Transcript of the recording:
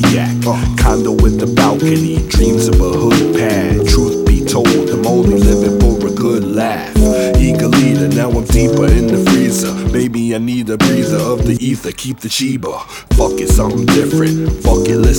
Zodiac. Condo with the balcony, dreams of a hood pad. Truth be told, I'm only living for a good laugh. Eager leader, now I'm deeper in the freezer. Maybe I need a breather of the ether, keep the Chiba. Fuck it, something different. Fuck it, listen.